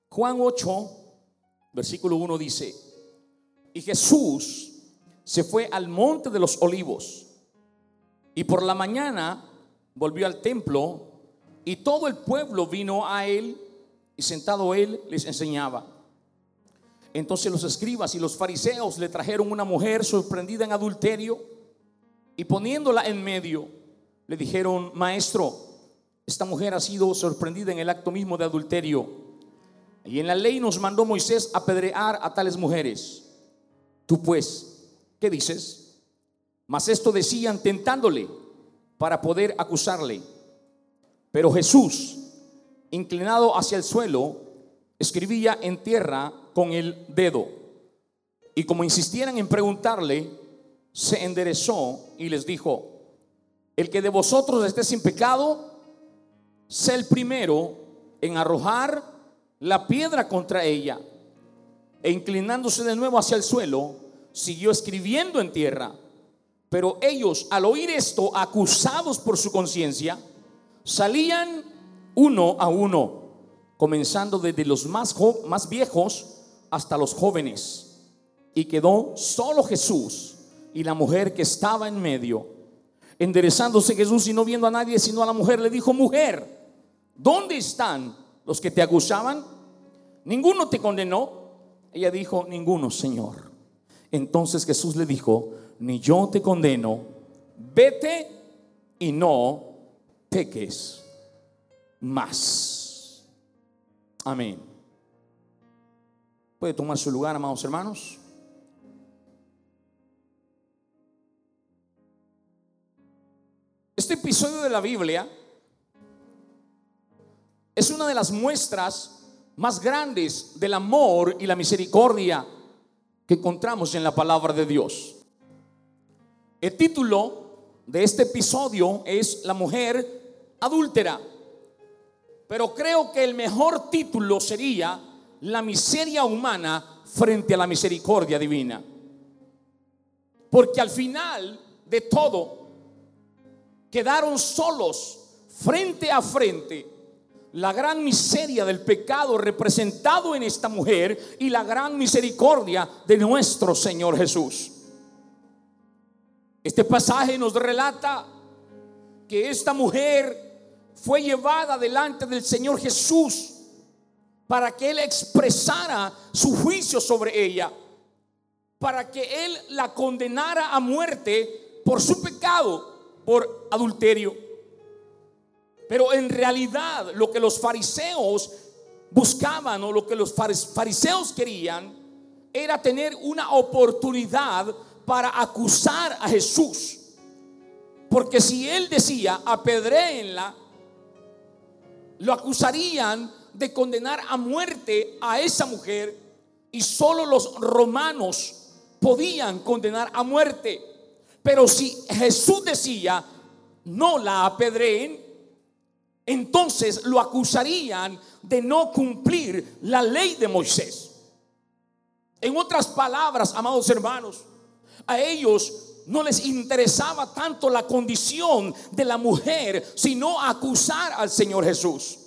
Juan 8, versículo 1 dice: y Jesús se fue al monte de los olivos, y por la mañana volvió al templo, y todo el pueblo vino a él, y sentado él les enseñaba. Entonces los escribas y los fariseos le trajeron una mujer sorprendida en adulterio, y poniéndola en medio, le dijeron: Maestro, esta mujer ha sido sorprendida en el acto mismo de adulterio, y en la ley nos mandó Moisés apedrear a tales mujeres. Tú pues, ¿qué dices? Mas esto decían tentándole para poder acusarle. Pero Jesús, inclinado hacia el suelo, escribía en tierra con el dedo. Y como insistieran en preguntarle, se enderezó y les dijo: el que de vosotros esté sin pecado, sea el primero en arrojar la piedra contra ella. E inclinándose de nuevo hacia el suelo, siguió escribiendo en tierra. Pero ellos, al oír esto, acusados por su conciencia, salían uno a uno, comenzando desde los más viejos hasta los jóvenes. Y quedó solo Jesús y la mujer que estaba en medio. Enderezándose Jesús y no viendo a nadie sino a la mujer, le dijo: mujer, ¿dónde están los que te acusaban? ¿Ninguno te condenó? Ella dijo: ninguno, Señor. Entonces Jesús le dijo: ni yo te condeno, vete y no peques más. Amén. Puede tomar su lugar, amados hermanos. Este episodio de la Biblia es una de las muestras más grandes del amor y la misericordia que encontramos en la palabra de Dios. El título de este episodio es La mujer adúltera, pero creo que el mejor título sería La miseria humana frente a la misericordia divina. Porque al final de todo quedaron solos frente a frente la gran miseria del pecado representado en esta mujer y la gran misericordia de nuestro Señor Jesús. Este pasaje nos relata que esta mujer fue llevada delante del Señor Jesús para que Él expresara su juicio sobre ella, para que Él la condenara a muerte por su pecado, por adulterio. Pero en realidad lo que los fariseos buscaban, o lo que los fariseos querían, era tener una oportunidad para acusar a Jesús. Porque si Él decía apedréenla, lo acusarían de condenar a muerte a esa mujer, y solo los romanos podían condenar a muerte. Pero si Jesús decía no la apedreen, entonces lo acusarían de no cumplir la ley de Moisés. En otras palabras, amados hermanos, a ellos no les interesaba tanto la condición de la mujer, sino acusar al Señor Jesús.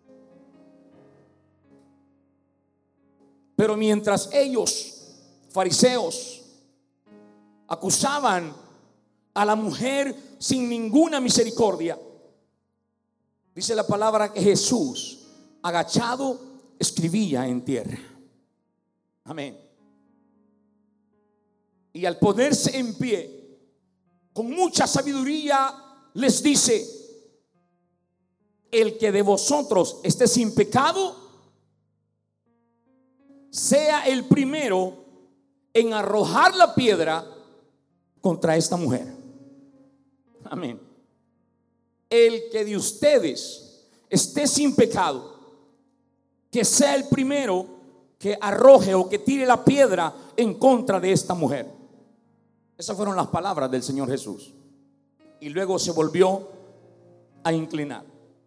Pero mientras ellos, fariseos, acusaban a la mujer sin ninguna misericordia, dice la palabra que Jesús, agachado, escribía en tierra. Amén. Y al ponerse en pie, con mucha sabiduría les dice: el que de vosotros esté sin pecado, sea el primero en arrojar la piedra contra esta mujer. Amén. El que de ustedes esté sin pecado, que sea el primero que arroje o que tire la piedra en contra de esta mujer. Esas fueron las palabras del Señor Jesús. Y luego se volvió a inclinar.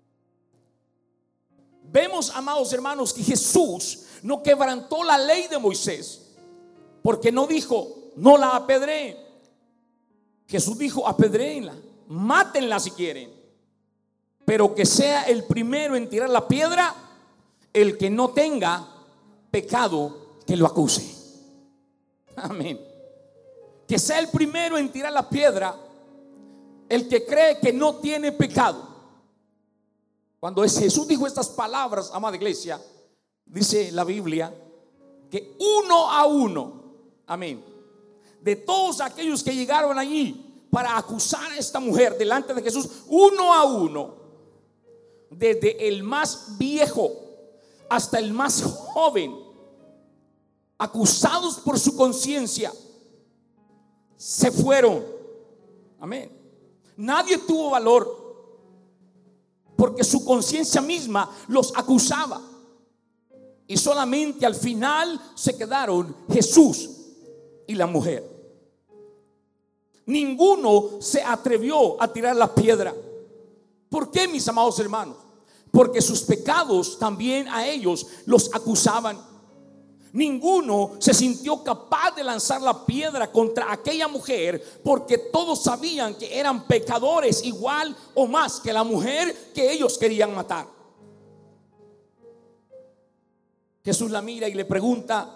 Vemos, amados hermanos, que Jesús no quebrantó la ley de Moisés, porque no dijo no la apedreen. Jesús dijo: apedréenla, mátenla si quieren, pero que sea el primero en tirar la piedra el que no tenga pecado, que lo acuse. Amén. Que sea el primero en tirar la piedra el que cree que no tiene pecado. Cuando Jesús dijo estas palabras, amada iglesia, dice la Biblia que uno a uno, amén, de todos aquellos que llegaron allí para acusar a esta mujer delante de Jesús, uno a uno, desde el más viejo hasta el más joven, acusados por su conciencia, se fueron. Amén. Nadie tuvo valor, porque su conciencia misma los acusaba. Y solamente al final se quedaron Jesús y la mujer. Ninguno se atrevió a tirar la piedra. ¿Por qué, mis amados hermanos? Porque sus pecados también a ellos los acusaban. Ninguno se sintió capaz de lanzar la piedra contra aquella mujer, porque todos sabían que eran pecadores igual o más que la mujer que ellos querían matar. Jesús la mira y le pregunta: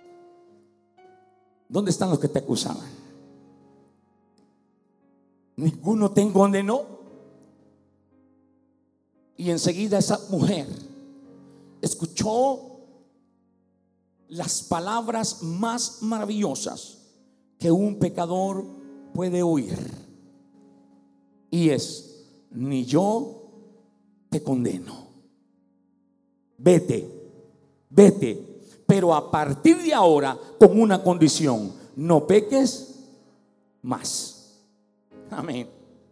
¿dónde están los que te acusaban? Ninguno te condenó. Y enseguida esa mujer escuchó las palabras más maravillosas que un pecador puede oír, y es: ni yo te condeno, vete, vete, pero a partir de ahora con una condición: no peques más. Amén.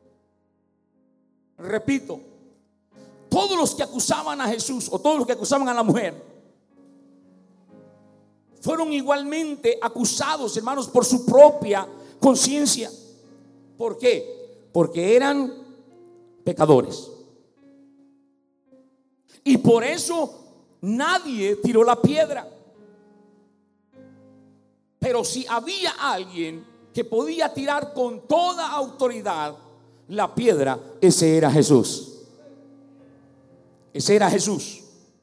Repito, todos los que acusaban a Jesús, o todos los que acusaban a la mujer, fueron igualmente acusados, hermanos, por su propia conciencia. ¿Por qué? Porque eran pecadores. Y por eso nadie tiró la piedra. Pero si había alguien que podía tirar con toda autoridad la piedra, ese era Jesús. Ese era Jesús.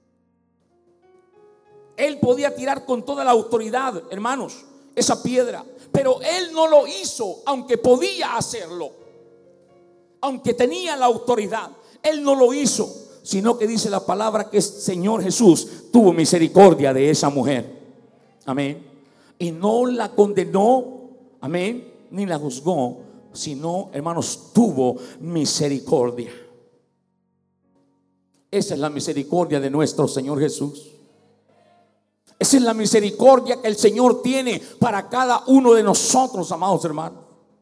Él podía tirar con toda la autoridad, hermanos, esa piedra, pero él no lo hizo, aunque podía hacerlo, aunque tenía la autoridad. Él no lo hizo, sino que dice la palabra que el Señor Jesús tuvo misericordia de esa mujer. Amén. Y no la condenó, amén, ni la juzgó, sino, hermanos, tuvo misericordia. Esa es la misericordia de nuestro Señor Jesús. Esa es la misericordia que el Señor tiene para cada uno de nosotros, amados hermanos.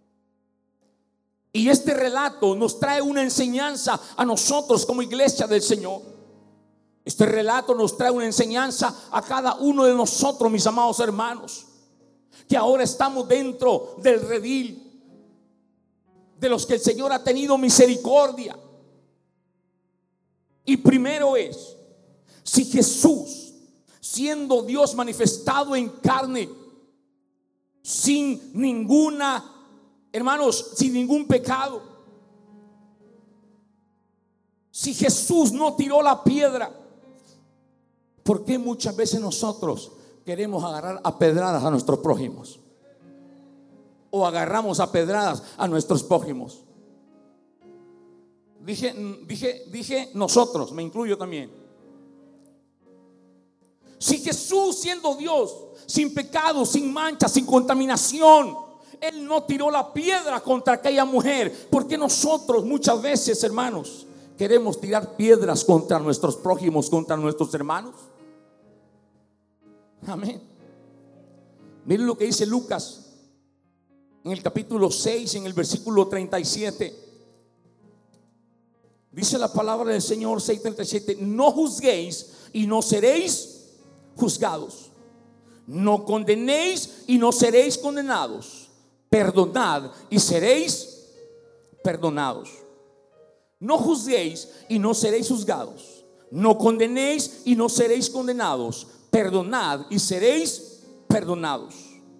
Y este relato nos trae una enseñanza a nosotros como iglesia del Señor. Este relato nos trae una enseñanza a cada uno de nosotros, mis amados hermanos, que ahora estamos dentro del redil de los que el Señor ha tenido misericordia. Y primero es, si Jesús, siendo Dios manifestado en carne, sin ninguna, hermanos, sin ningún pecado, si Jesús no tiró la piedra, ¿por qué muchas veces nosotros queremos agarrar a pedradas a nuestros prójimos? O agarramos a pedradas a nuestros prójimos. Dije nosotros, me incluyo también. Si Jesús, siendo Dios, sin pecado, sin mancha, sin contaminación, Él no tiró la piedra contra aquella mujer, ¿por qué nosotros muchas veces, hermanos, queremos tirar piedras contra nuestros prójimos, contra nuestros hermanos? Amén. Miren lo que dice Lucas en el capítulo 6, en el versículo 37. Dice la palabra del Señor, 6:37: no juzguéis y no seréis juzgados, no condenéis y no seréis condenados, perdonad y seréis perdonados. No juzguéis y no seréis juzgados, no condenéis y no seréis condenados, perdonad y seréis perdonados.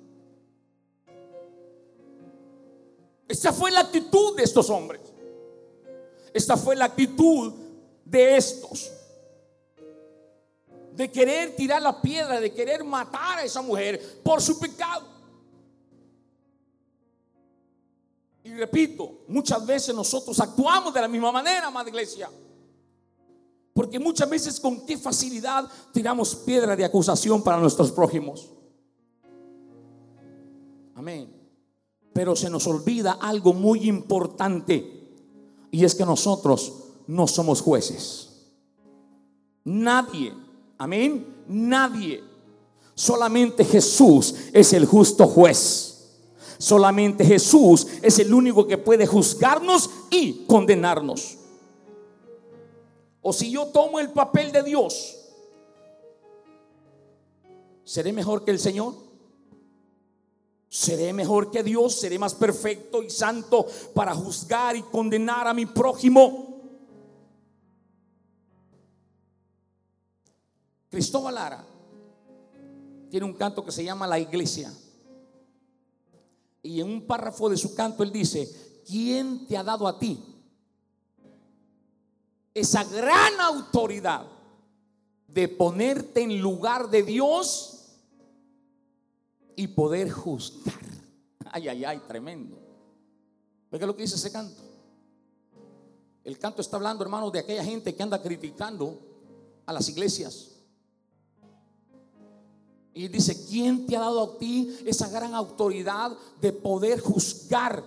Esta fue la actitud de estos hombres. Esta fue la actitud de estos. de querer tirar la piedra, de querer matar a esa mujer por su pecado. Y repito, muchas veces nosotros actuamos de la misma manera, amada iglesia, porque muchas veces con qué facilidad tiramos piedra de acusación para nuestros prójimos. Amén. Pero se nos olvida algo muy importante, y es que nosotros no somos jueces. Nadie, amén, nadie. Solamente Jesús es el justo juez. Solamente Jesús es el único que puede juzgarnos y condenarnos. O si yo tomo el papel de Dios, ¿seré mejor que el Señor? ¿Seré mejor que Dios? ¿Seré más perfecto y santo para juzgar y condenar a mi prójimo? Cristóbal Lara tiene un canto que se llama La Iglesia, y en un párrafo de su canto él dice: ¿quién te ha dado a ti esa gran autoridad de ponerte en lugar de Dios y poder juzgar? Ay, ay, ay, tremendo. ¿Ve lo que dice ese canto? El canto está hablando, hermanos, de aquella gente que anda criticando a las iglesias. Y dice: ¿quién te ha dado a ti esa gran autoridad de poder juzgar,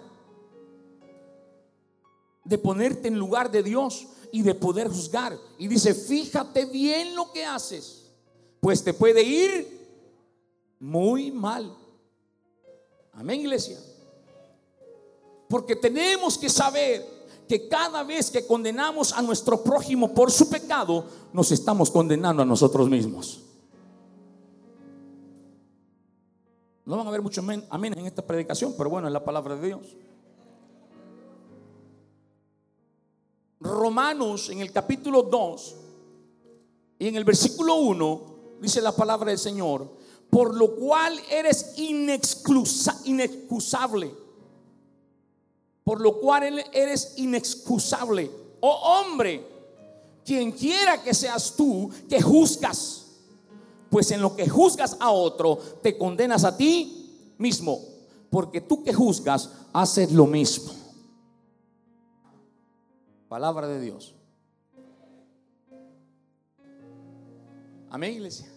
de ponerte en lugar de Dios y de poder juzgar? Y dice: fíjate bien lo que haces, pues te puede ir muy mal. Amén, iglesia. Porque tenemos que saber que cada vez que condenamos a nuestro prójimo por su pecado, nos estamos condenando a nosotros mismos. No van a haber muchos amén en esta predicación, pero bueno, es la palabra de Dios. Romanos, en el capítulo 2 y en el versículo 1, dice la palabra del Señor: por lo cual eres inexcusable. Por lo cual eres inexcusable, oh hombre, quien quiera que seas tú que juzgas. Pues en lo que juzgas a otro, te condenas a ti mismo, porque tú que juzgas haces lo mismo. Palabra de Dios. Amén, iglesia.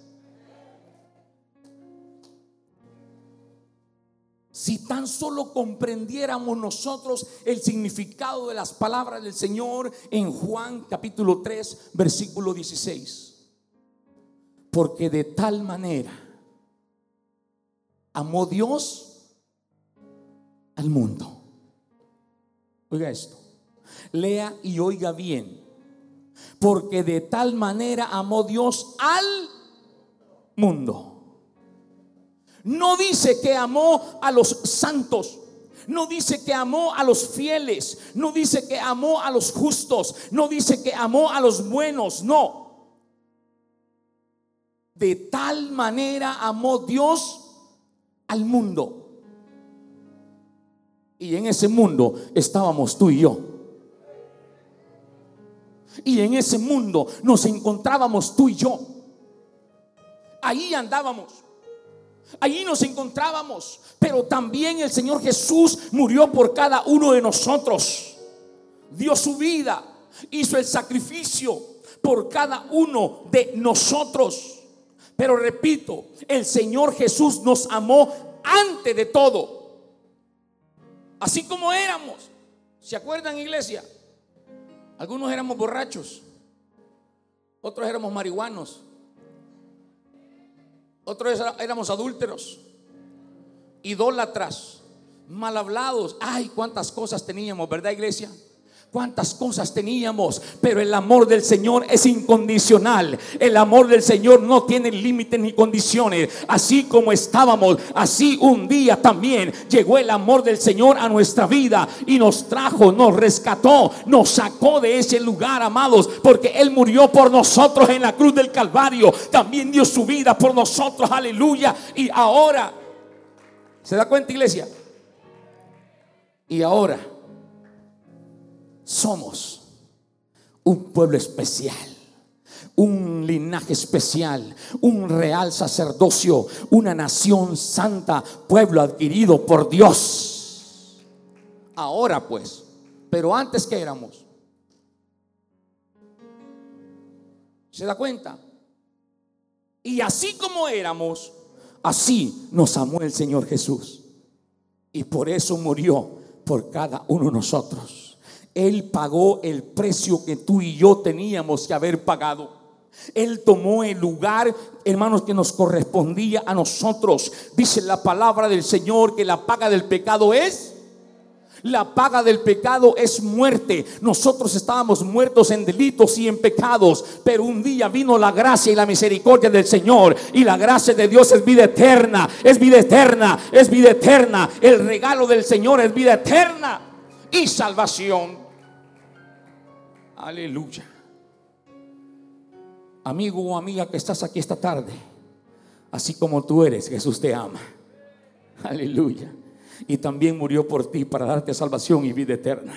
Si tan solo comprendiéramos nosotros el significado de las palabras del Señor en Juan capítulo 3 versículo 16. Porque de tal manera amó Dios al mundo. Oiga esto, lea y oiga bien. Porque de tal manera amó Dios al mundo. No dice que amó a los santos, no dice que amó a los fieles, no dice que amó a los justos, no dice que amó a los buenos, no. De tal manera amó Dios al mundo. Y en ese mundo estábamos tú y yo. Y en ese mundo nos encontrábamos tú y yo. Ahí andábamos, allí nos encontrábamos. Pero también el Señor Jesús murió por cada uno de nosotros. Dio su vida, hizo el sacrificio por cada uno de nosotros. Pero repito, el Señor Jesús nos amó antes de todo, así como éramos. ¿Se acuerdan, iglesia? Algunos éramos borrachos, otros éramos marihuanos, otros éramos adúlteros, idólatras, mal hablados. Ay, cuántas cosas teníamos, ¿verdad, iglesia? Cuántas cosas teníamos, pero el amor del Señor es incondicional. El amor del Señor no tiene límites ni condiciones. Así como estábamos, así un día también llegó el amor del Señor a nuestra vida y nos trajo, nos rescató, nos sacó de ese lugar, amados, porque Él murió por nosotros en la cruz del Calvario. También dio su vida por nosotros, aleluya. Y ahora, ¿se da cuenta, iglesia? Y ahora somos un pueblo especial, un linaje especial, un real sacerdocio, una nación santa, pueblo adquirido por Dios. Ahora pues, pero antes, ¿qué éramos? ¿Se da cuenta? Y así como éramos, así nos amó el Señor Jesús. Y por eso murió por cada uno de nosotros. Él pagó el precio que tú y yo teníamos que haber pagado. Él tomó el lugar, hermanos, que nos correspondía a nosotros. Dice la palabra del Señor que la paga del pecado es... La paga del pecado es muerte. Nosotros estábamos muertos en delitos y en pecados, pero un día vino la gracia y la misericordia del Señor. Y la gracia de Dios es vida eterna, es vida eterna, es vida eterna. El regalo del Señor es vida eterna y salvación. Aleluya. Amigo o amiga que estás aquí esta tarde, así como tú eres, Jesús te ama. Aleluya. Y también murió por ti para darte salvación y vida eterna.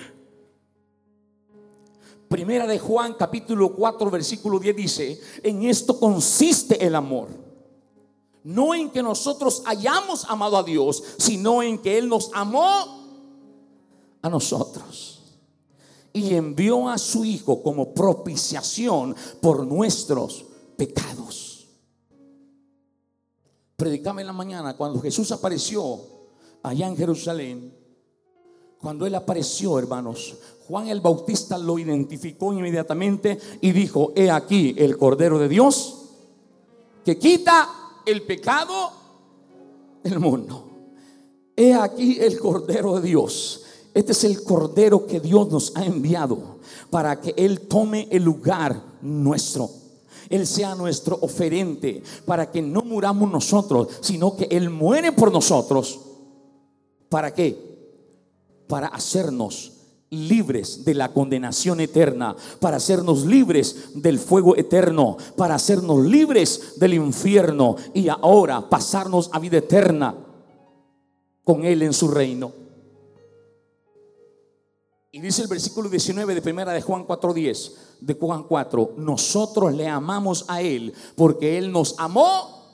Primera de Juan capítulo 4 versículo 10 dice: en esto consiste el amor, no en que nosotros hayamos amado a Dios, sino en que Él nos amó a nosotros y envió a su Hijo como propiciación por nuestros pecados. Predicaba en la mañana cuando Jesús apareció allá en Jerusalén. Cuando Él apareció, hermanos, Juan el Bautista lo identificó inmediatamente y dijo: he aquí el Cordero de Dios que quita el pecado del mundo. He aquí el Cordero de Dios. Este es el Cordero que Dios nos ha enviado para que Él tome el lugar nuestro. Él sea nuestro oferente, para que no muramos nosotros, sino que Él muere por nosotros. ¿Para qué? Para hacernos libres de la condenación eterna, para hacernos libres del fuego eterno, para hacernos libres del infierno y ahora pasarnos a vida eterna con Él en su reino. Y dice el versículo 19 de primera de Juan 4:10, de Juan 4: nosotros le amamos a Él porque Él nos amó,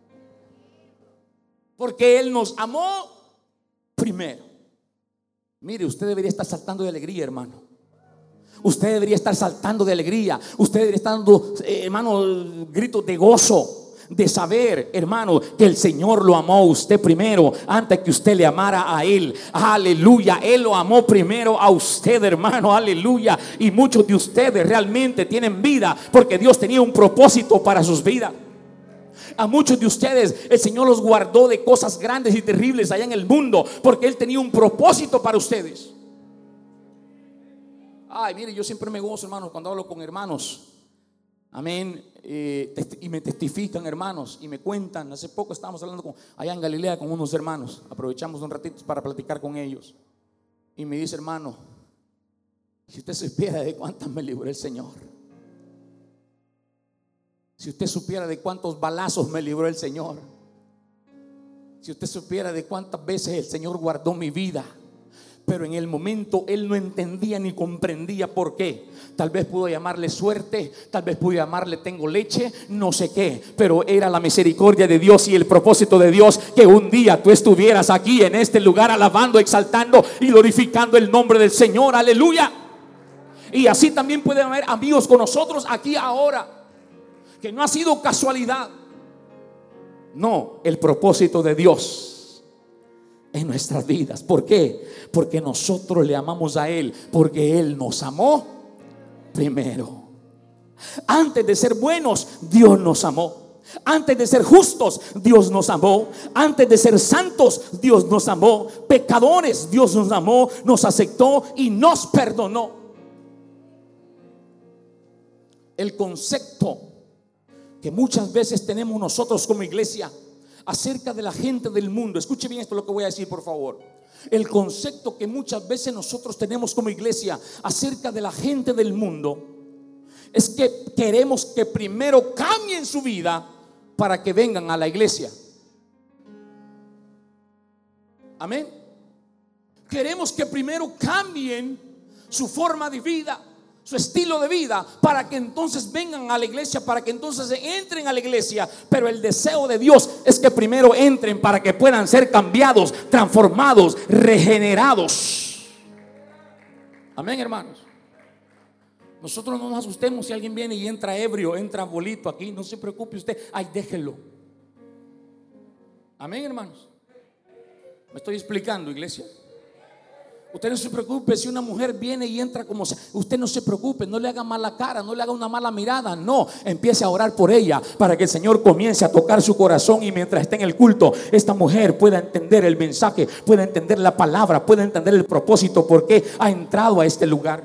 primero. Mire, usted debería estar saltando de alegría, hermano. Usted debería estar saltando de alegría. Usted debería estar dando, hermano, gritos de gozo, de saber, hermano, que el Señor lo amó a usted primero antes que usted le amara a Él. Aleluya. Él lo amó primero a usted, hermano. Aleluya. Y muchos de ustedes realmente tienen vida porque Dios tenía un propósito para sus vidas. A muchos de ustedes el Señor los guardó de cosas grandes y terribles allá en el mundo porque Él tenía un propósito para ustedes. Ay, mire, yo siempre me gozo, hermanos, cuando hablo con hermanos. Amén. Y me testifican, hermanos, y me cuentan. Hace poco estábamos hablando allá en Galilea con unos hermanos. Aprovechamos un ratito para platicar con ellos. Y me dice: hermano, si usted supiera de cuántas me libró el Señor. Si usted supiera de cuántos balazos me libró el Señor. Si usted supiera de cuántas veces el Señor guardó mi vida. Pero en el momento él no entendía ni comprendía por qué. Tal vez pudo llamarle suerte, tal vez pudo llamarle tengo leche, no sé qué. Pero era la misericordia de Dios y el propósito de Dios que un día tú estuvieras aquí en este lugar alabando, exaltando y glorificando el nombre del Señor. Aleluya. Y así también pueden haber amigos con nosotros aquí ahora, que no ha sido casualidad. No, el propósito de Dios en nuestras vidas. ¿Por qué? Porque nosotros le amamos a Él, porque Él nos amó primero. Antes de ser buenos, Dios nos amó. Antes de ser justos, Dios nos amó. Antes de ser santos, Dios nos amó. Pecadores, Dios nos amó, nos aceptó y nos perdonó. El concepto que muchas veces tenemos nosotros como iglesia acerca de la gente del mundo. Escuche bien esto lo que voy a decir, por favor. El concepto que muchas veces nosotros tenemos como iglesia acerca de la gente del mundo es que queremos que primero cambien su vida para que vengan a la iglesia. Amén. Queremos que primero cambien su forma de vida, su estilo de vida, para que entonces vengan a la iglesia, para que entonces entren a la iglesia. Pero el deseo de Dios es que primero entren para que puedan ser cambiados, transformados, regenerados. Amén, hermanos. Nosotros no nos asustemos si alguien viene y entra ebrio, entra bolito aquí. No se preocupe usted, ay, déjelo. Amén, hermanos. ¿Me estoy explicando, iglesia? Usted no se preocupe si una mujer viene y entra como sea. Usted no se preocupe, no le haga mala cara, no le haga una mala mirada. No, empiece a orar por ella para que el Señor comience a tocar su corazón. Y mientras esté en el culto, esta mujer pueda entender el mensaje, pueda entender la palabra, pueda entender el propósito, por qué ha entrado a este lugar.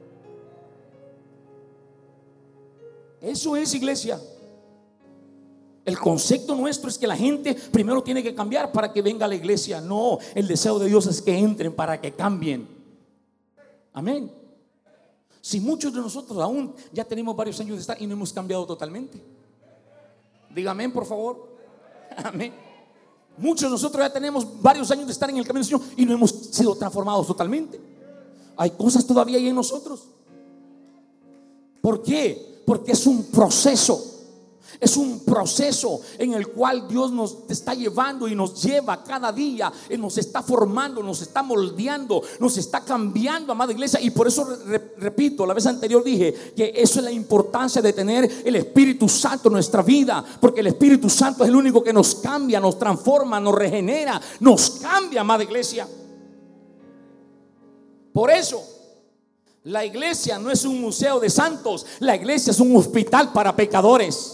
Eso es, iglesia. El concepto nuestro es que la gente primero tiene que cambiar para que venga a la iglesia. No, el deseo de Dios es que entren para que cambien. Amén. Si muchos de nosotros aún ya tenemos varios años de estar y no hemos cambiado totalmente. Diga amén, por favor. Amén. Muchos de nosotros ya tenemos varios años de estar en el camino del Señor y no hemos sido transformados totalmente. Hay cosas todavía ahí en nosotros. ¿Por qué? Porque es un proceso. Es un proceso en el cual Dios nos está llevando y nos lleva cada día, y nos está formando, nos está moldeando, nos está cambiando, amada iglesia. Y por eso repito, la vez anterior dije que eso es la importancia de tener el Espíritu Santo en nuestra vida, porque el Espíritu Santo es el único que nos cambia, nos transforma, nos regenera, nos cambia, amada iglesia. Por eso la iglesia no es un museo de santos, la iglesia es un hospital para pecadores.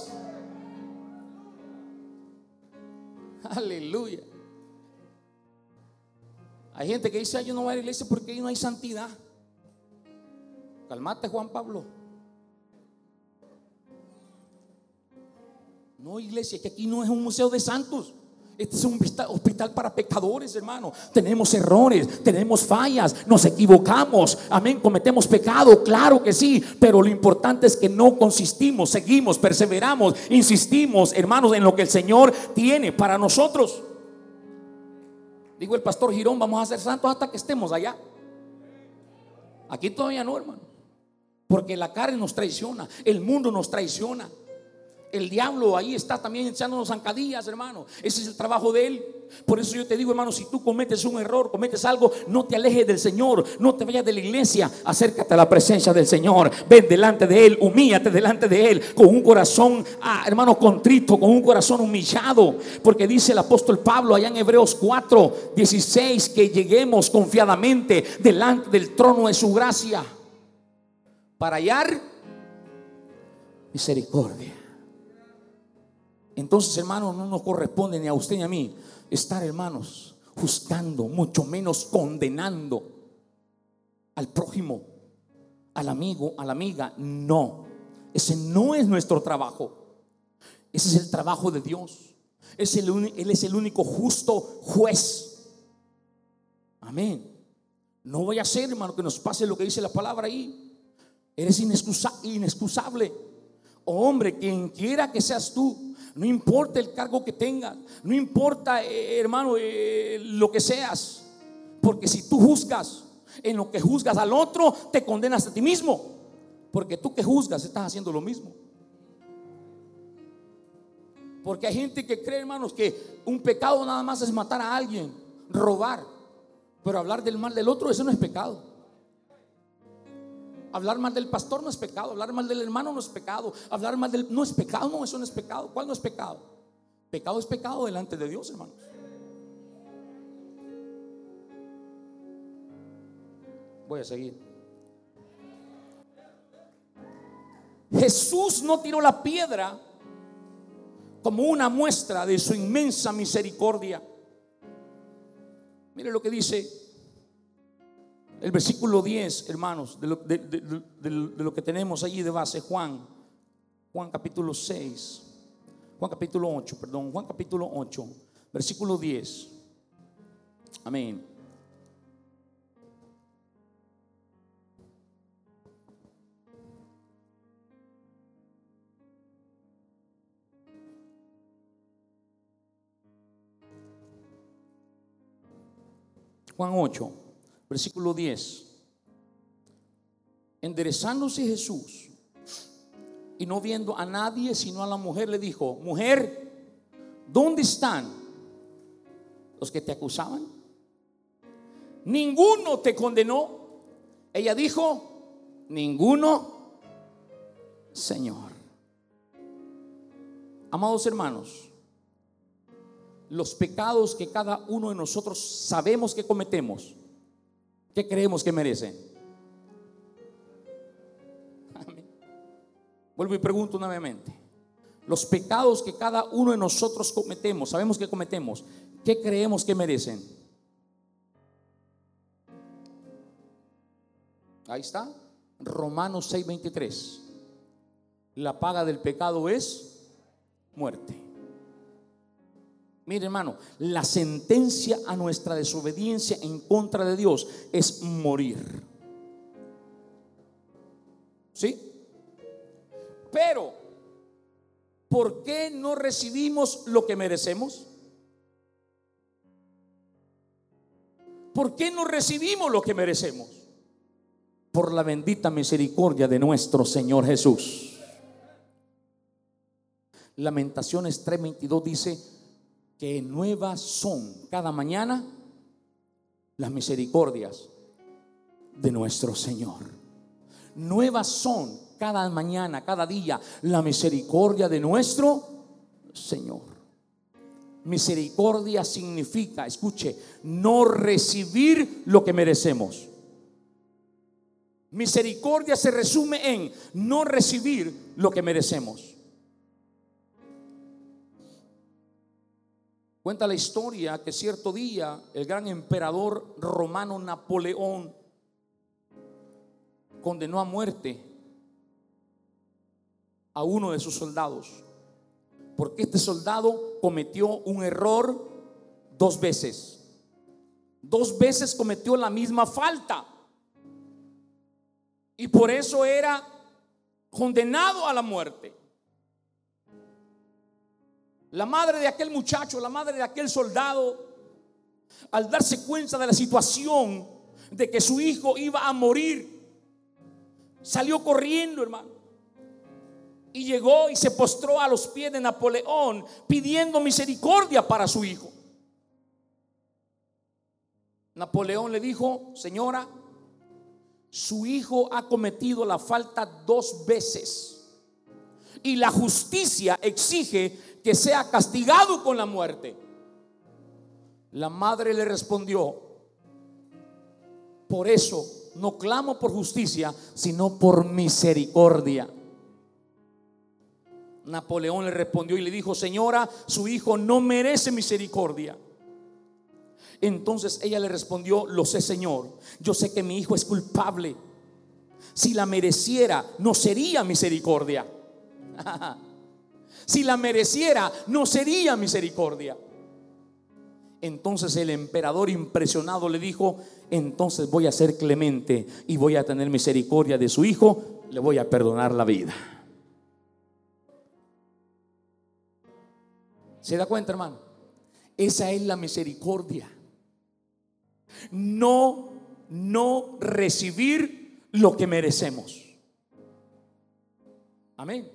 Aleluya. Hay gente que dice: yo no voy a la iglesia porque ahí no hay santidad. Calmate, Juan Pablo. No, iglesia, que aquí no es un museo de santos. Este es un hospital para pecadores, hermano. Tenemos errores, tenemos fallas, nos equivocamos, amén, cometemos pecado, claro que sí. Pero lo importante es que no consistimos, seguimos, perseveramos, insistimos, hermanos, en lo que el Señor tiene para nosotros. Digo el pastor Girón: vamos a ser santos hasta que estemos allá. Aquí todavía no, hermano, porque la carne nos traiciona, el mundo nos traiciona. El diablo ahí está también echándonos zancadillas, hermano. Ese es el trabajo de él. Por eso yo te digo, hermano, si tú cometes un error, cometes algo, no te alejes del Señor, no te vayas de la iglesia. Acércate a la presencia del Señor. Ven delante de Él, humíllate delante de Él con un corazón, hermano, contrito, con un corazón humillado. Porque dice el apóstol Pablo allá en Hebreos 4:16 que lleguemos confiadamente delante del trono de su gracia para hallar misericordia. Entonces, hermanos, no nos corresponde ni a usted ni a mí estar, hermanos, juzgando, mucho menos condenando al prójimo, al amigo, a la amiga. No, ese no es nuestro trabajo. Ese es el trabajo de Dios. Él es el único justo juez. Amén. No vaya a ser, hermano, que nos pase lo que dice la palabra ahí. Eres inexcusable. Oh, hombre, quien quiera que seas tú, no importa el cargo que tengas, no importa, hermano, lo que seas. Porque si tú juzgas en lo que juzgas al otro, te condenas a ti mismo. Porque tú que juzgas estás haciendo lo mismo. Porque hay gente que cree, hermanos, que un pecado nada más es matar a alguien, robar. Pero hablar del mal del otro, eso no es pecado. Hablar mal del pastor no es pecado. Hablar mal del hermano no es pecado. Hablar mal del... no es pecado, no, eso no es pecado. ¿Cuál no es pecado? Pecado es pecado delante de Dios, hermanos. Voy a seguir. Jesús no tiró la piedra como una muestra de su inmensa misericordia. Mire lo que dice el versículo 10, hermanos, de lo que tenemos allí de base. Juan capítulo 6, Juan capítulo 8, perdón, Juan capítulo 8, versículo 10. Amén. Juan 8, versículo 10. Enderezándose Jesús y no viendo a nadie sino a la mujer, le dijo: mujer, ¿dónde están los que te acusaban? ¿Ninguno te condenó? Ella dijo: ninguno, Señor. Amados hermanos, los pecados que cada uno de nosotros sabemos que cometemos, ¿qué creemos que merecen? Amén. Vuelvo y pregunto nuevamente: los pecados que cada uno de nosotros cometemos, sabemos que cometemos, ¿qué creemos que merecen? Ahí está, Romanos 6:23. La paga del pecado es muerte. Mire, hermano, la sentencia a nuestra desobediencia en contra de Dios es morir. ¿Sí? Pero ¿por qué no recibimos lo que merecemos? ¿Por qué no recibimos lo que merecemos? Por la bendita misericordia de nuestro Señor Jesús. Lamentaciones 3:22 dice que nuevas son cada mañana las misericordias de nuestro Señor. Nuevas son cada mañana, cada día, la misericordia de nuestro Señor. Misericordia significa, escuche, no recibir lo que merecemos. Misericordia se resume en no recibir lo que merecemos. Cuenta la historia que cierto día el gran emperador romano Napoleón condenó a muerte a uno de sus soldados, porque este soldado cometió un error 2 veces. 2 veces cometió la misma falta y por eso era condenado a la muerte. La madre de aquel muchacho, la madre de aquel soldado, al darse cuenta de la situación de que su hijo iba a morir, salió corriendo, hermano, y llegó y se postró a los pies de Napoleón pidiendo misericordia para su hijo. Napoleón le dijo: señora, su hijo ha cometido la falta 2 veces y la justicia exige que sea castigado con la muerte. La madre le respondió: por eso no clamo por justicia, sino por misericordia. Napoleón le respondió y le dijo: señora, su hijo no merece misericordia. Entonces ella le respondió: lo sé, Señor, yo sé que mi hijo es culpable. Si la mereciera, no sería misericordia. Si la mereciera, no sería misericordia. Entonces el emperador, impresionado, le dijo: entonces voy a ser clemente y voy a tener misericordia de su hijo, le voy a perdonar la vida. ¿Se da cuenta, hermano? Esa es la misericordia. No recibir lo que merecemos. Amén.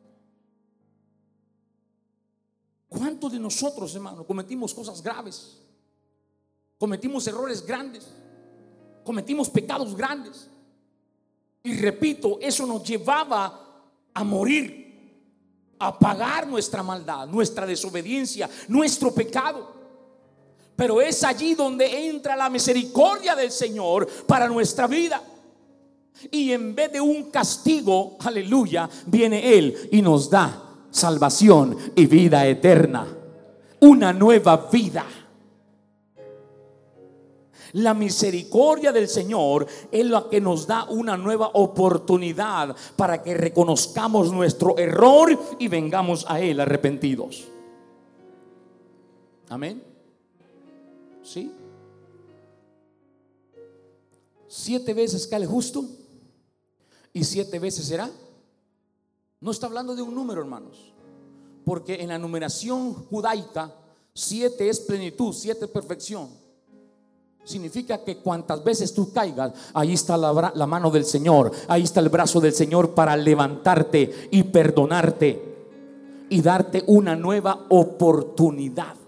¿Cuántos de nosotros, hermano, cometimos cosas graves? Cometimos errores grandes, cometimos pecados grandes. Y repito, eso nos llevaba a morir, a pagar nuestra maldad, nuestra desobediencia, nuestro pecado. Pero es allí donde entra la misericordia del Señor para nuestra vida. Y en vez de un castigo, aleluya, viene Él y nos da salvación y vida eterna, una nueva vida. La misericordia del Señor es la que nos da una nueva oportunidad para que reconozcamos nuestro error y vengamos a Él arrepentidos. Amén. ¿Sí? 7 veces cae el justo y 7 veces será. No está hablando de un número, hermanos, porque en la numeración judaica 7 es plenitud, 7 es perfección. significa que cuantas veces tú caigas, ahí está la mano del Señor, ahí está el brazo del Señor para levantarte y perdonarte y darte una nueva oportunidad.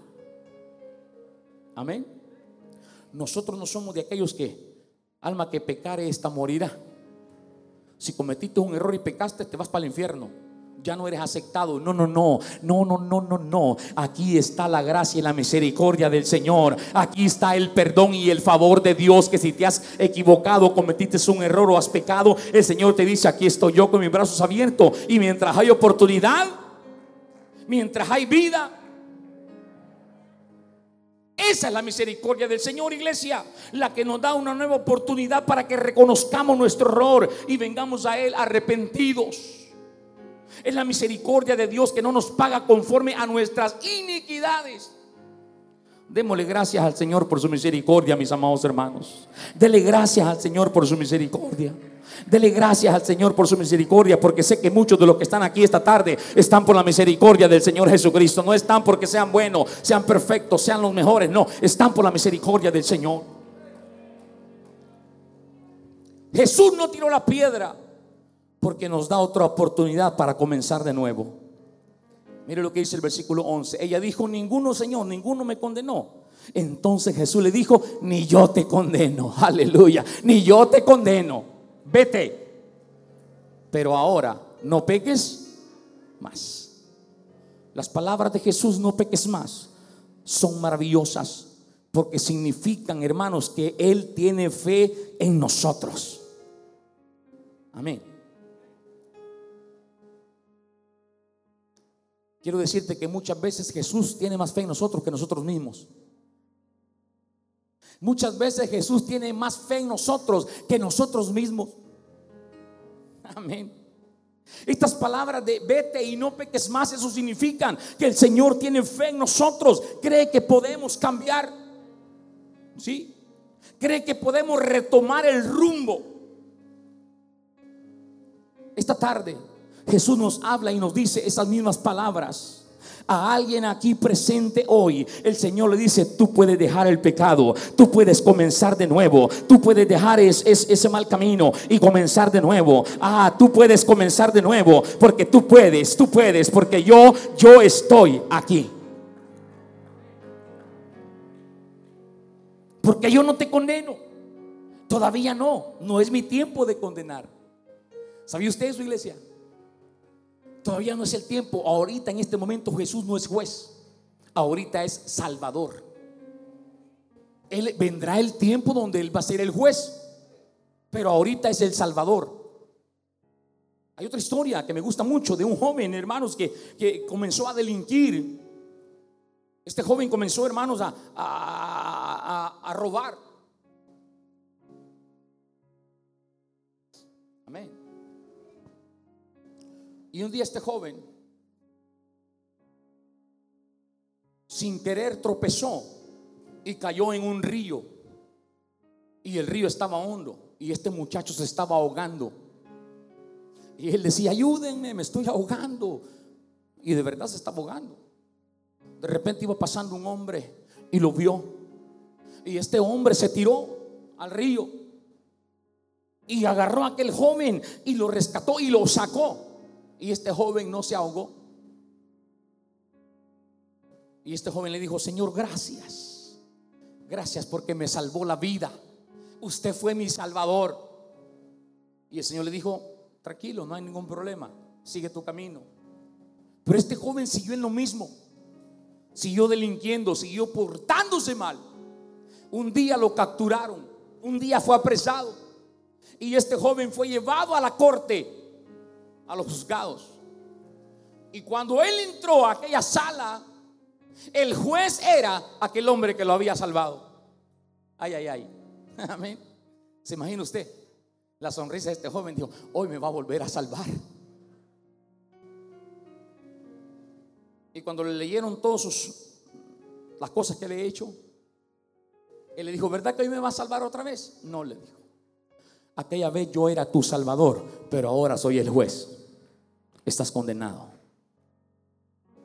Amén. Nosotros no somos de aquellos que, alma que pecare, esta morirá. Si cometiste un error y pecaste, te vas para el infierno. Ya no eres aceptado. No. Aquí está la gracia y la misericordia del Señor. Aquí está el perdón y el favor de Dios. Que si te has equivocado, cometiste un error o has pecado, el Señor te dice: aquí estoy yo con mis brazos abiertos. Y mientras hay oportunidad, mientras hay vida, esa es la misericordia del Señor, iglesia, la que nos da una nueva oportunidad para que reconozcamos nuestro error y vengamos a Él arrepentidos. Es la misericordia de Dios que no nos paga conforme a nuestras iniquidades. Démosle gracias al Señor por su misericordia, mis amados hermanos. Dele gracias al Señor por su misericordia. Dele gracias al Señor por su misericordia, porque sé que muchos de los que están aquí esta tarde están por la misericordia del Señor Jesucristo. No están porque sean buenos, sean perfectos, sean los mejores. No, están por la misericordia del Señor. Jesús no tiró la piedra porque nos da otra oportunidad para comenzar de nuevo. Mire lo que dice el versículo 11. Ella dijo: ninguno, Señor, ninguno me condenó. Entonces Jesús le dijo: ni yo te condeno. Aleluya. Ni yo te condeno. Vete, pero ahora no peques más. Las palabras de Jesús, no peques más, son maravillosas, porque significan, hermanos, que Él tiene fe en nosotros. Amén. Quiero decirte que muchas veces Jesús tiene más fe en nosotros que nosotros mismos. Muchas veces Jesús tiene más fe en nosotros que nosotros mismos. Amén. Estas palabras de vete y no peques más, eso significan que el Señor tiene fe en nosotros. Cree que podemos cambiar, ¿sí? Cree que podemos retomar el rumbo. Esta tarde Jesús nos habla y nos dice esas mismas palabras. A alguien aquí presente hoy, el Señor le dice: tú puedes dejar el pecado, tú puedes comenzar de nuevo, tú puedes dejar ese mal camino y comenzar de nuevo. Tú puedes comenzar de nuevo, porque tú puedes, porque yo estoy aquí. Porque yo no te condeno. Todavía no es mi tiempo de condenar. ¿Sabía usted eso, iglesia? Todavía no es el tiempo. Ahorita, en este momento, Jesús no es juez. Ahorita es Salvador. Vendrá el tiempo donde Él va a ser el juez, pero ahorita es el Salvador. Hay otra historia que me gusta mucho de un joven, hermanos, que comenzó a delinquir. Este joven comenzó, hermanos, a robar. Amén. Y un día este joven, sin querer, tropezó y cayó en un río. Y el río estaba hondo y este muchacho se estaba ahogando. Y él decía: ayúdenme, me estoy ahogando. Y de verdad se estaba ahogando. De repente iba pasando un hombre y lo vio. Y este hombre se tiró al río y agarró a aquel joven y lo rescató y lo sacó. Y este joven no se ahogó. Y este joven le dijo: Señor, gracias. Gracias porque me salvó la vida. Usted fue mi salvador. Y el Señor le dijo: tranquilo, no hay ningún problema, sigue tu camino. Pero este joven siguió en lo mismo. Siguió delinquiendo, siguió portándose mal. Un día lo capturaron, un día fue apresado. Y este joven fue llevado a la corte, a los juzgados. Y cuando él entró a aquella sala, el juez era aquel hombre que lo había salvado. Ay. Amén. ¿Se imagina usted la sonrisa de este joven? Dijo: hoy me va a volver a salvar. Y cuando le leyeron todas las cosas que le he hecho, él le dijo: ¿verdad que hoy me va a salvar otra vez? No, le dijo: aquella vez yo era tu salvador, pero ahora soy el juez. Estás condenado.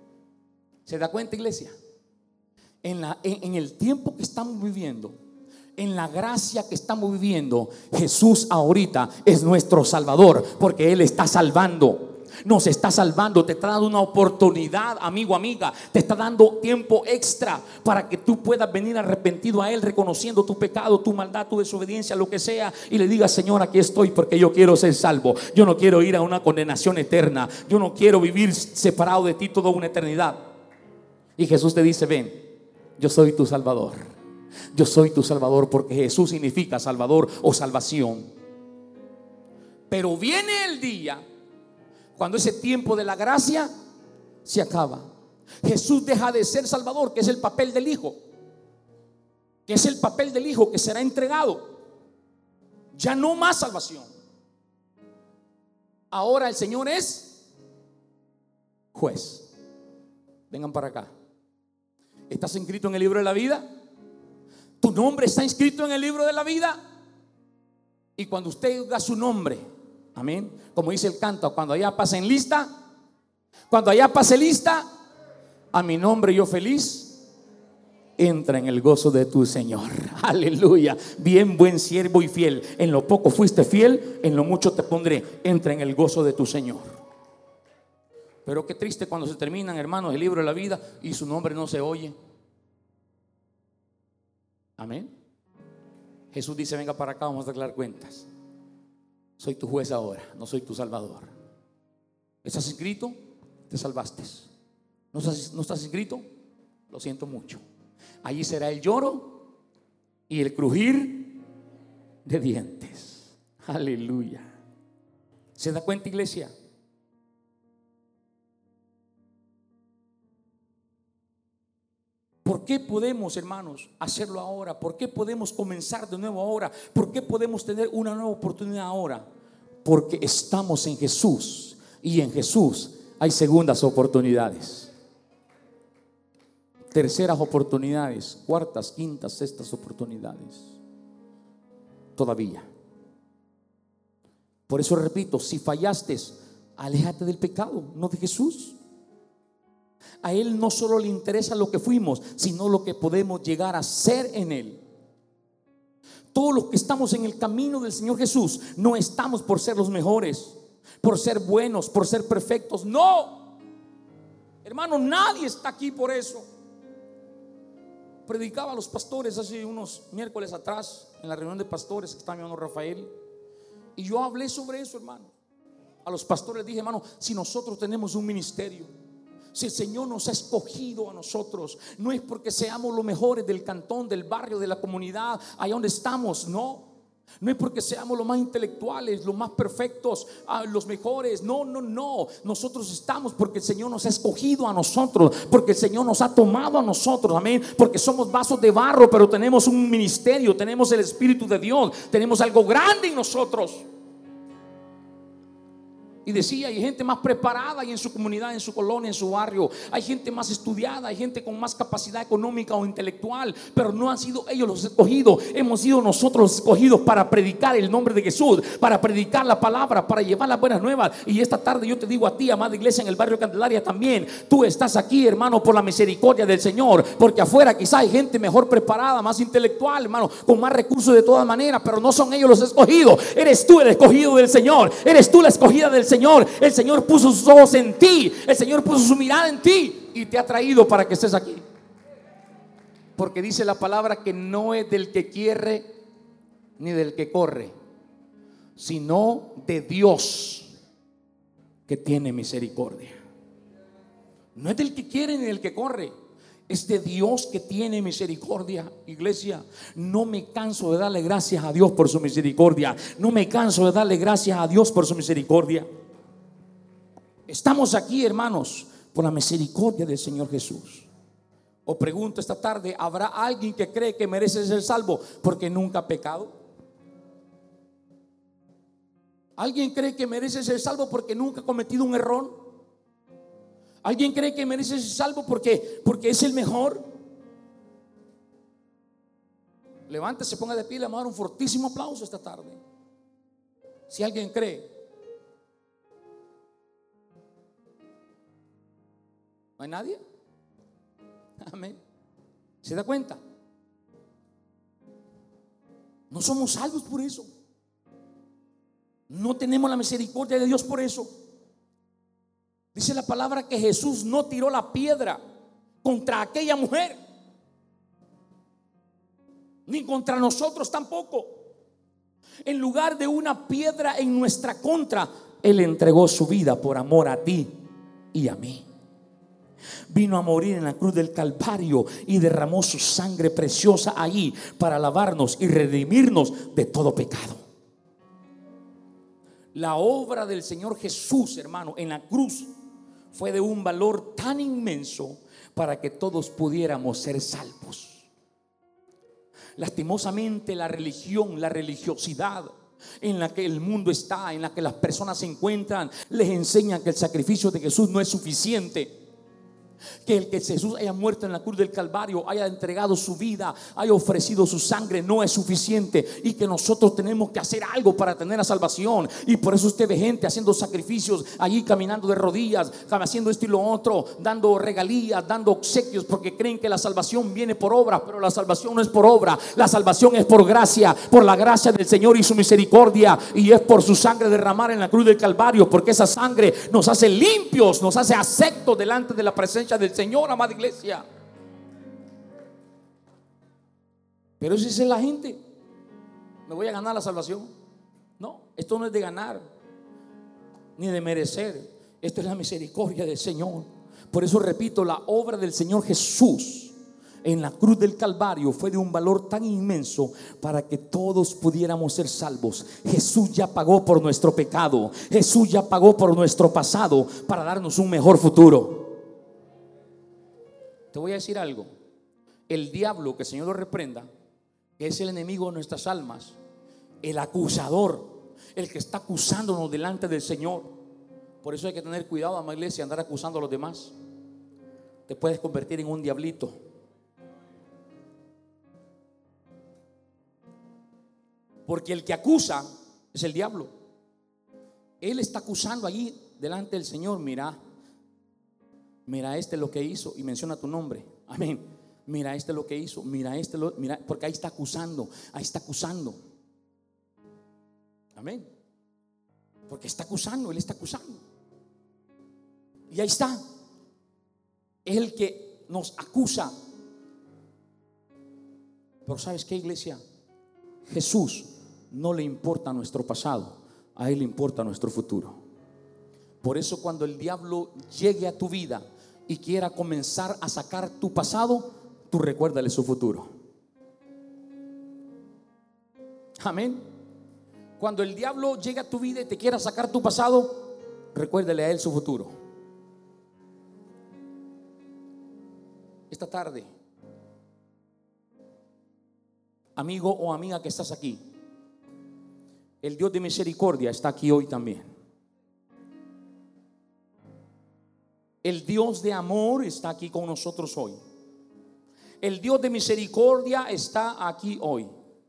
¿Se da cuenta, iglesia? En el tiempo que estamos viviendo, En la gracia que estamos viviendo, Jesús ahorita es nuestro Salvador, porque Él está salvando. Nos está salvando, te está dando una oportunidad, amigo, amiga. Te está dando tiempo extra para que tú puedas venir arrepentido a Él, reconociendo tu pecado, tu maldad, tu desobediencia, lo que sea, y le digas: Señor, aquí estoy porque yo quiero ser salvo. Yo no quiero ir a una condenación eterna. Yo no quiero vivir separado de ti toda una eternidad. Y Jesús te dice: ven, yo soy tu Salvador. Yo soy tu Salvador, porque Jesús significa Salvador o salvación. Pero viene el día cuando ese tiempo de la gracia se acaba. Jesús deja de ser Salvador, que es el papel del Hijo, que es el papel del Hijo que será entregado. Ya no más salvación. Ahora el Señor es juez. Vengan para acá. ¿Estás inscrito en el libro de la vida? ¿Tu nombre está inscrito en el libro de la vida? Y cuando usted diga su nombre, amén, como dice el canto, cuando allá pasen lista, cuando allá pase lista, a mi nombre yo feliz, entra en el gozo de tu Señor. Aleluya. Bien, buen siervo y fiel. En lo poco fuiste fiel, en lo mucho te pondré. Entra en el gozo de tu Señor. Pero qué triste cuando se terminan, hermanos, el libro de la vida y su nombre no se oye. Amén. Jesús dice: venga para acá, vamos a declarar cuentas. Soy tu juez ahora, no soy tu Salvador. ¿Estás inscrito? Te salvaste. ¿No estás inscrito? Lo siento mucho. Allí será el lloro y el crujir de dientes. Aleluya. ¿Se da cuenta, iglesia? ¿Por qué podemos, hermanos, hacerlo ahora? ¿Por qué podemos comenzar de nuevo ahora? ¿Por qué podemos tener una nueva oportunidad ahora? Porque estamos en Jesús, y en Jesús hay segundas oportunidades, terceras oportunidades, cuartas, quintas, sextas oportunidades. Todavía. Por eso repito: si fallaste, aléjate del pecado, no de Jesús. A Él no solo le interesa lo que fuimos, sino lo que podemos llegar a ser en Él. Todos los que estamos en el camino del Señor Jesús no estamos por ser los mejores, por ser buenos, por ser perfectos. No, hermano, nadie está aquí por eso. Predicaba a los pastores hace unos miércoles atrás en la reunión de pastores que está mi hermano Rafael, y yo hablé sobre eso, hermano. A los pastores les dije: hermano, si nosotros tenemos un ministerio, si el Señor nos ha escogido a nosotros, no es porque seamos los mejores del cantón, del barrio, de la comunidad, allá donde estamos, no. No es porque seamos los más intelectuales, los más perfectos, los mejores. No, no, no. Nosotros estamos porque el Señor nos ha escogido a nosotros, porque el Señor nos ha tomado a nosotros, amén. Porque somos vasos de barro, pero tenemos un ministerio, tenemos el Espíritu de Dios, tenemos algo grande en nosotros. Y decía: hay gente más preparada y en su comunidad, en su colonia, en su barrio. Hay gente más estudiada, hay gente con más capacidad económica o intelectual, pero no han sido ellos los escogidos. Hemos sido nosotros los escogidos para predicar el nombre de Jesús, para predicar la palabra, para llevar las buenas nuevas. Y esta tarde yo te digo a ti, amada iglesia en el barrio Candelaria también: tú estás aquí, hermano, por la misericordia del Señor. Porque afuera quizá hay gente mejor preparada, más intelectual, hermano, con más recursos de todas maneras, pero no son ellos los escogidos. Eres tú el escogido del Señor. Eres tú la escogida del Señor. El Señor puso sus ojos en ti, el Señor puso su mirada en ti y te ha traído para que estés aquí. Porque dice la palabra que no es del que quiere ni del que corre, sino de Dios que tiene misericordia. No es del que quiere ni del que corre, es de Dios que tiene misericordia. Iglesia, no me canso de darle gracias a Dios por su misericordia. No me canso de darle gracias a Dios por su misericordia. Estamos aquí, hermanos, por la misericordia del Señor Jesús. O pregunto esta tarde: ¿habrá alguien que cree que merece ser salvo porque nunca ha pecado? ¿Alguien cree que merece ser salvo porque nunca ha cometido un error? ¿Alguien cree que merece ser salvo porque es el mejor? Levántese, ponga de pie, le vamos a dar un fortísimo aplauso esta tarde. Si alguien cree. ¿No hay nadie? Amén. ¿Se da cuenta? No somos salvos por eso. No tenemos la misericordia de Dios por eso. Dice la palabra que Jesús no tiró la piedra contra aquella mujer, ni contra nosotros tampoco. En lugar de una piedra en nuestra contra, Él entregó su vida por amor a ti y a mí. Vino a morir en la cruz del Calvario y derramó su sangre preciosa allí para lavarnos y redimirnos de todo pecado. La obra del Señor Jesús, hermano, en la cruz fue de un valor tan inmenso para que todos pudiéramos ser salvos. Lastimosamente la religión, la religiosidad en la que el mundo está, en la que las personas se encuentran, les enseñan que el sacrificio de Jesús no es suficiente. Que el que Jesús haya muerto en la cruz del Calvario, haya entregado su vida, haya ofrecido su sangre, no es suficiente, y que nosotros tenemos que hacer algo para tener la salvación. Y por eso usted ve gente haciendo sacrificios allí, caminando de rodillas, haciendo esto y lo otro, dando regalías, dando obsequios, porque creen que la salvación viene por obra. Pero la salvación no es por obra, la salvación es por gracia, por la gracia del Señor y su misericordia, y es por su sangre derramada en la cruz del Calvario, porque esa sangre nos hace limpios, nos hace aceptos delante de la presencia del Señor, amada iglesia. Pero si es la gente, ¿me voy a ganar la salvación? No, esto no es de ganar ni de merecer. Esto es la misericordia del Señor. Por eso repito, la obra del Señor Jesús en la cruz del Calvario fue de un valor tan inmenso para que todos pudiéramos ser salvos. Jesús ya pagó por nuestro pecado. Jesús ya pagó por nuestro pasado para darnos un mejor futuro. Te voy a decir algo. El diablo, que el Señor lo reprenda, que es el enemigo de nuestras almas, el acusador, el que está acusándonos delante del Señor. Por eso hay que tener cuidado, amada iglesia, andar acusando a los demás. Te puedes convertir en un diablito. Porque el que acusa es el diablo. Él está acusando allí delante del Señor. Mira, este lo que hizo, y menciona tu nombre. Amén. Mira este lo que hizo, mira, porque ahí está acusando, Amén. Porque está acusando, él está acusando. Y ahí está. Es el que nos acusa. Pero ¿sabes qué, iglesia? Jesús no le importa nuestro pasado, a Él le importa nuestro futuro. Por eso cuando el diablo llegue a tu vida y quiera comenzar a sacar tu pasado, tú recuérdale su futuro. Amén. Cuando el diablo llegue a tu vida y te quiera sacar tu pasado, recuérdale a él su futuro. Esta tarde, amigo o amiga que estás aquí, el Dios de misericordia está aquí hoy también. El Dios de amor está aquí con nosotros hoy. El Dios de misericordia está aquí hoy.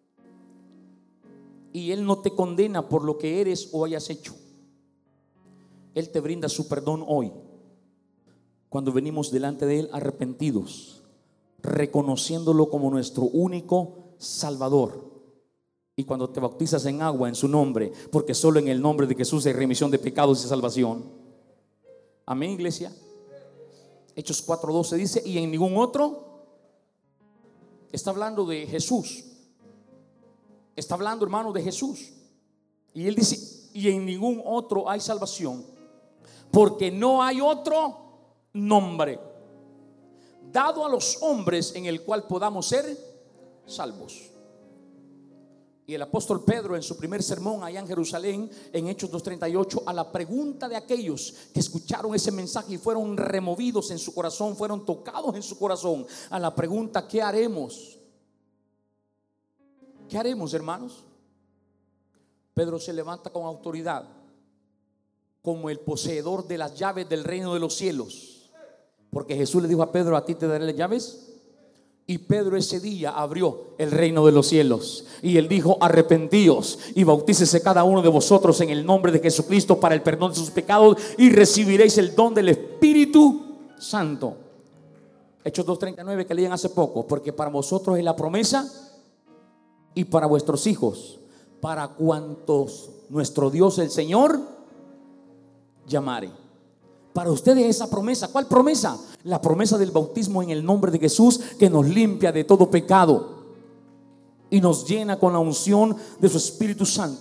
Y Él no te condena por lo que eres o hayas hecho. Él te brinda su perdón hoy, cuando venimos delante de Él arrepentidos, reconociéndolo como nuestro único Salvador. Y cuando te bautizas en agua en su nombre, porque solo en el nombre de Jesús hay remisión de pecados y salvación. Amén, iglesia. Hechos 4:12 dice: y en ningún otro. Está hablando de Jesús. Está hablando, hermano, de Jesús. Y él dice: y en ningún otro hay salvación, porque no hay otro nombre dado a los hombres en el cual podamos ser salvos. Y el apóstol Pedro, en su primer sermón allá en Jerusalén, en Hechos 2:38, a la pregunta de aquellos que escucharon ese mensaje y fueron removidos en su corazón, fueron tocados en su corazón, a la pregunta: ¿qué haremos? ¿Qué haremos, hermanos? Pedro se levanta con autoridad, como el poseedor de las llaves del reino de los cielos, porque Jesús le dijo a Pedro: a ti te daré las llaves. Y Pedro ese día abrió el reino de los cielos y él dijo: arrepentíos y bautícese cada uno de vosotros en el nombre de Jesucristo para el perdón de sus pecados, y recibiréis el don del Espíritu Santo. Hechos 2:39 que leían hace poco: porque para vosotros es la promesa y para vuestros hijos, para cuantos nuestro Dios el Señor llamare. Para ustedes esa promesa. ¿Cuál promesa? La promesa del bautismo en el nombre de Jesús, que nos limpia de todo pecado y nos llena con la unción de su Espíritu Santo.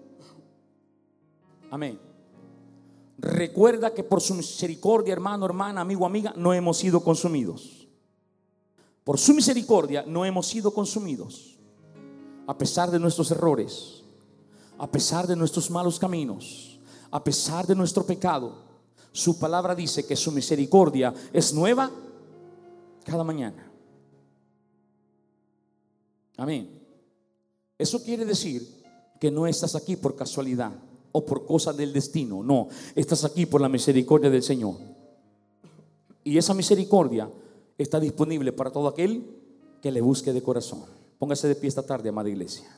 Amén. Recuerda que por su misericordia, hermano, hermana, amigo, amiga, no hemos sido consumidos. Por su misericordia no hemos sido consumidos. A pesar de nuestros errores, a pesar de nuestros malos caminos, a pesar de nuestro pecado, su palabra dice que su misericordia es nueva cada mañana. Amén. Eso quiere decir que no estás aquí por casualidad o por cosas del destino. No, estás aquí por la misericordia del Señor. Y esa misericordia está disponible para todo aquel que le busque de corazón. Póngase de pie esta tarde, amada iglesia.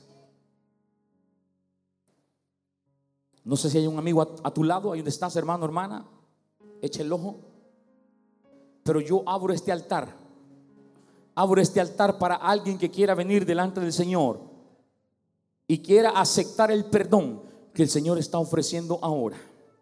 No sé si hay un amigo a tu lado, ahí donde estás, hermano, hermana. Echa el ojo. Pero yo abro este altar. Abro este altar para alguien que quiera venir delante del Señor y quiera aceptar el perdón que el Señor está ofreciendo ahora.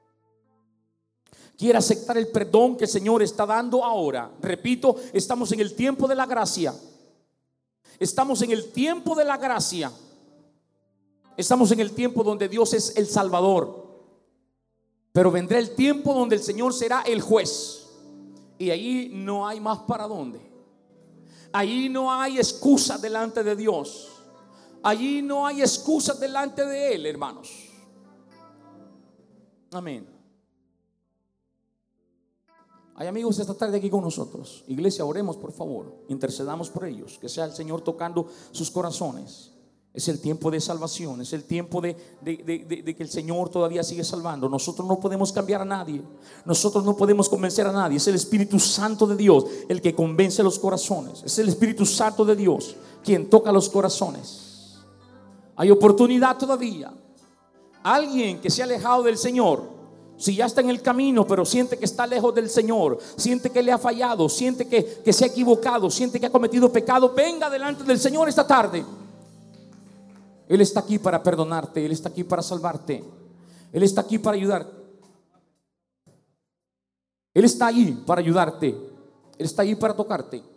Quiera aceptar el perdón que el Señor está dando ahora. Repito, estamos en el tiempo de la gracia. Estamos en el tiempo de la gracia. Estamos en el tiempo donde Dios es el Salvador. Pero vendrá el tiempo donde el Señor será el juez. Y ahí no hay más para dónde. Allí no hay excusa delante de Dios. Allí no hay excusa delante de Él, hermanos. Amén. Hay amigos esta tarde aquí con nosotros. Iglesia, oremos por favor. Intercedamos por ellos. Que sea el Señor tocando sus corazones. Es el tiempo de salvación. Es el tiempo de que el Señor todavía sigue salvando. Nosotros no podemos cambiar a nadie. Nosotros no podemos convencer a nadie. Es el Espíritu Santo de Dios el que convence los corazones. Es el Espíritu Santo de Dios quien toca los corazones. Hay oportunidad todavía. Alguien que se ha alejado del Señor, si ya está en el camino pero siente que está lejos del Señor, siente que le ha fallado, siente que se ha equivocado, siente que ha cometido pecado, venga delante del Señor esta tarde. Él está aquí para perdonarte. Él está aquí para salvarte. Él está aquí para ayudarte. Él está ahí para ayudarte. Él está ahí para tocarte.